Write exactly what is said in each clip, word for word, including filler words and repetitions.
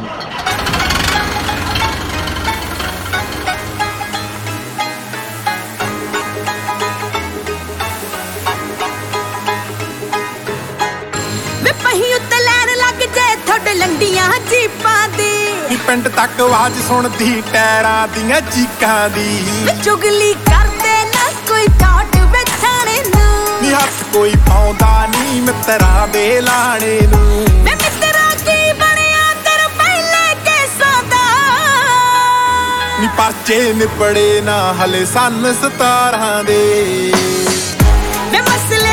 लंडियां जीपां दी पिंड तक आवाज सुनदी टैरां दियां चीकां दी चुगली करदे ना कोई ठाट बैठाने नू नी हथ कोई पाउंदा नी मित्तरां दे लाणे नू मैं मित्तरा की बणिया तेरे पहले केसां दा नी परचे निबड़े ना हले सन सतारां दे मैं मसले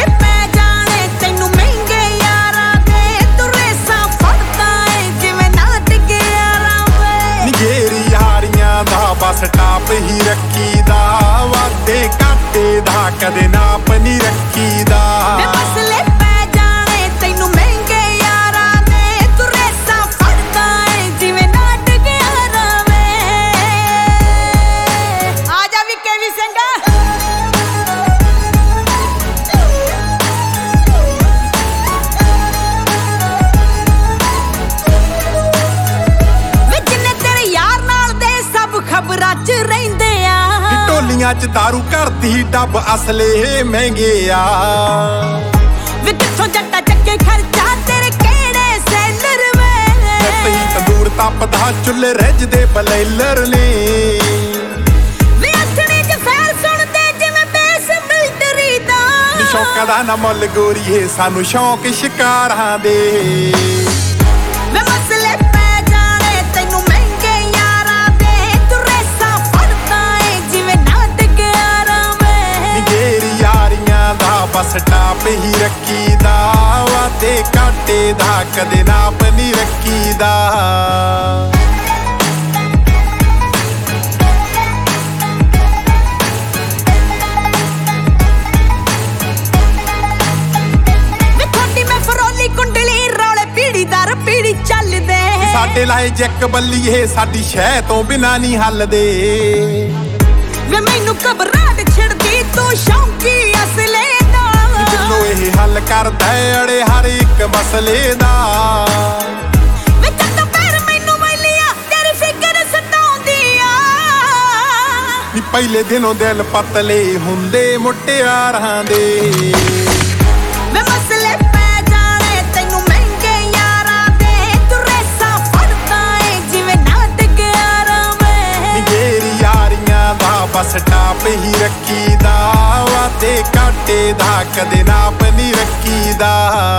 बस टाप ही रखीदा वादे घाटे दा कदे नाप नहीं रखीदा मसले पै जाने तैनू महंगे यारा दे तू रेसा फड़दा है जिवें नाटक यारा वे आजा वी केवी सिंगा खबरां च रहिंदे आ टोलियां च दारू करदी डब असले महंगे आ वे किथों जट्टा चक्के खर्चा तेरे केड़े सैलर वे तई तंदूर तपदा चुल्ले रजदे बलैलर ने वे अथणे च फैर सुनदे जिवें बेस मिलटरी दा शौकां दा ना मुੱਲ गोरीए सानू शौक शिकारां दे वे मसले बस टाप ही रखीदा वादे घाटे दा कदे नाप नहीं रखीदा साडे लाए जैक बल्लीए साडी शह तो बिना नहीं हलदे वे मैनू घबराहट छिड़दी तू शौकी असले दा जिन्नों ये हल करदा अड़े हर एक मसले दा वे कद पैर मैनू मैलिया तेरी फिकर सताउंदी आ नी पहले दिनों दिल पतले हुंदे मुटियारां दे वे मसले पै जाने तैनू महंगे यारा दे तू रेसा फड़दा है जिवें नाटक यारा वे मेरी यारियां दा बस टाप ही रखीदा वादे घाटे दा कदे नाप नहीं रखीदा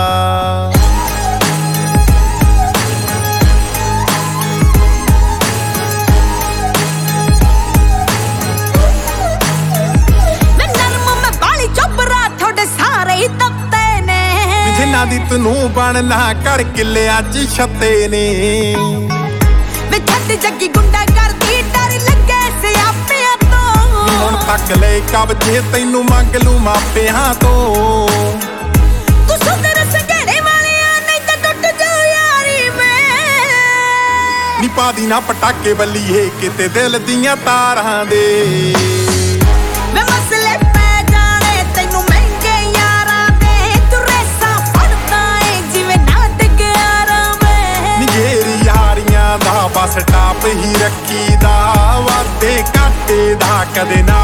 जिन्ना दी तनू बनना कर किले अज छते ने वे छत जगी गुंडा करदी डर लगे सियापियां तो हुण तक ले कब्जे तैनू मंग लू मापियां तो तू सुंदर संघेड़े वालिया नहीं ते टुट जा यारी में नी पादी ना पटाके बल्लीए किते दिल दियां तारां दे वे मसले पै जाने तैनू महंगे यारा दे तू रेसा फड़दा है जिवें नाटक यारा में निगेरी यारियां दा बस टाप ही रखीदा वादे घाटे दा कदे ना